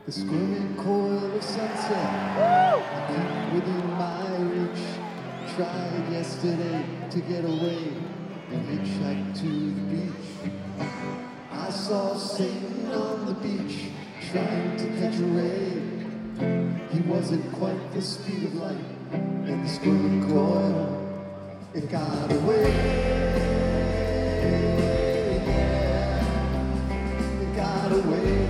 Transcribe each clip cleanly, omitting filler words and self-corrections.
The squirming coil of sunset, I keep within my reach. Tried yesterday to get away and hitchhiked to the beach. I saw Satan on the beach trying to catch a ray. He wasn't quite the speed of light, and the squirming coil, it got away. Yeah, it got away.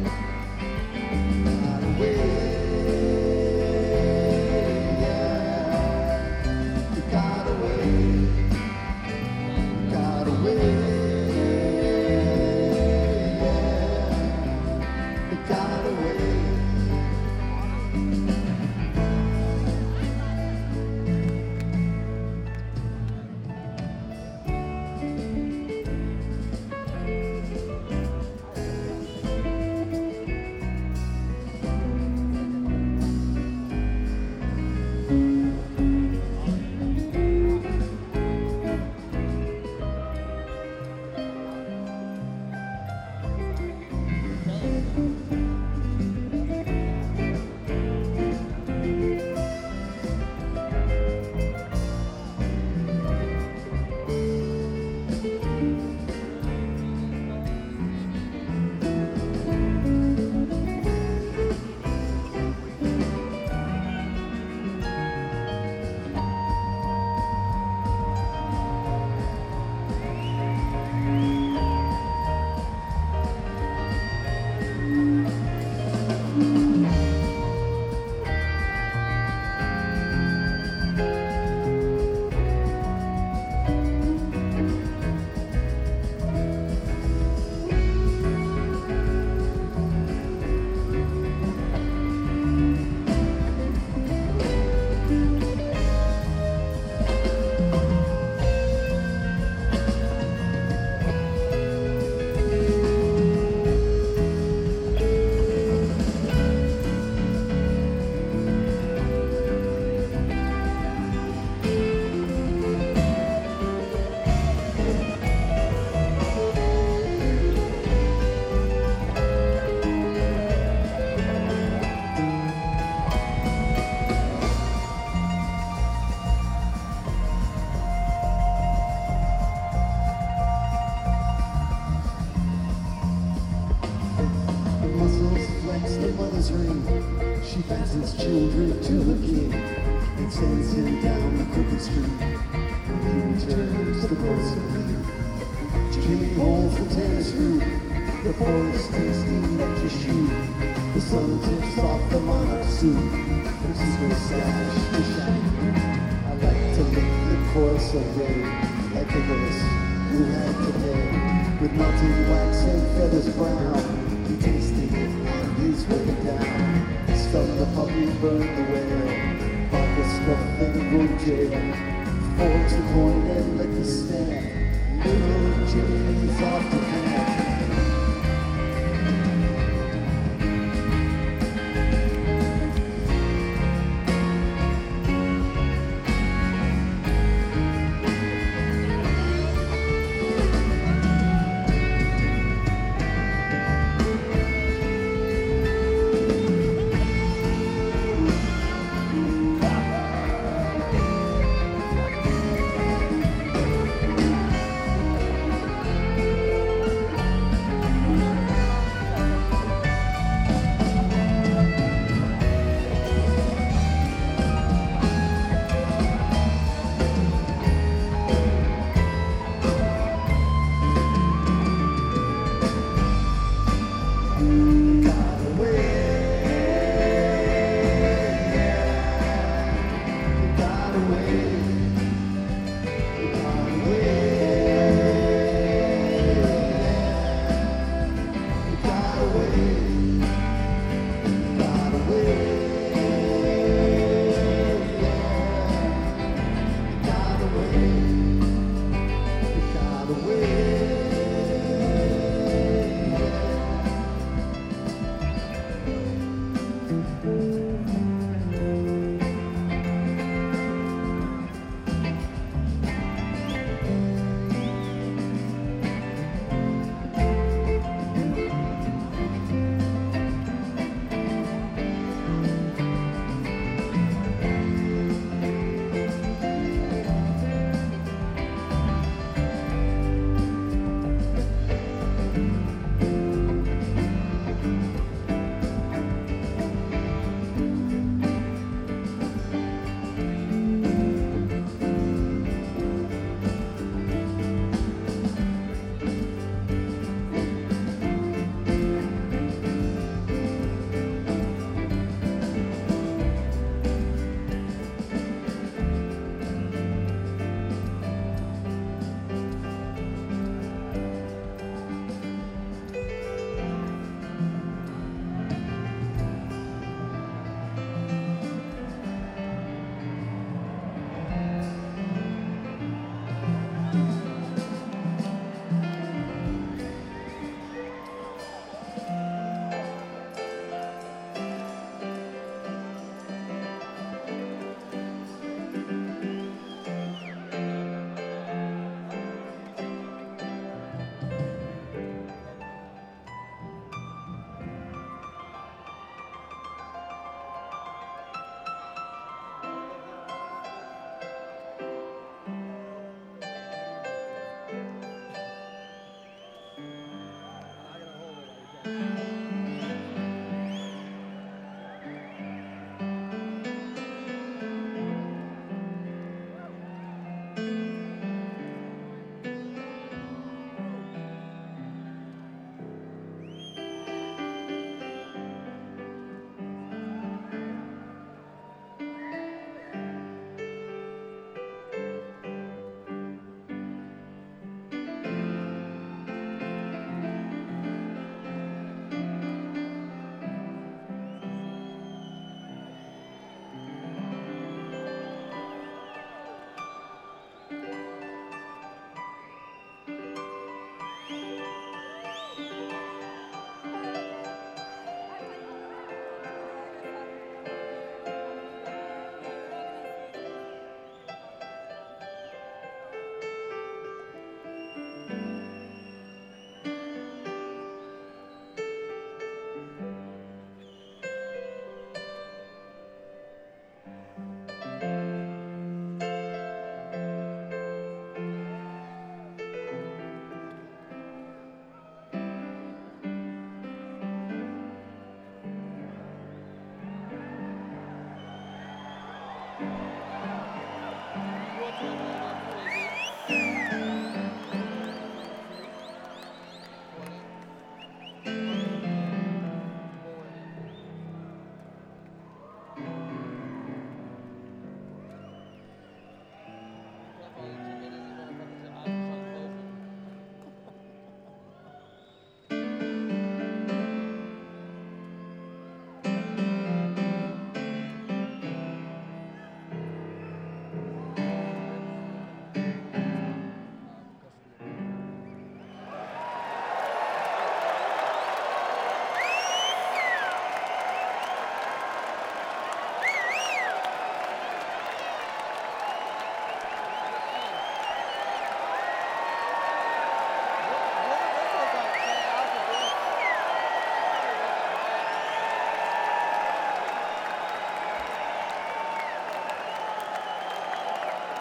She fastens children to the king and sends him down the crooked street. When he returns, the voice of me, Jimmy holds the tennis hoop, the forest tasting at your shoe. The sun tips off the monarch suit, there's no sash to shine. I like to lick the course of red, like Nicholas, who had to pay. With melting wax and feathers brown, he tasted it on his way down. Stung the puppy, burned the whale, bought the stuff and go to jail. Forged the coin and let the stamp. Little Jimmy's off the camp.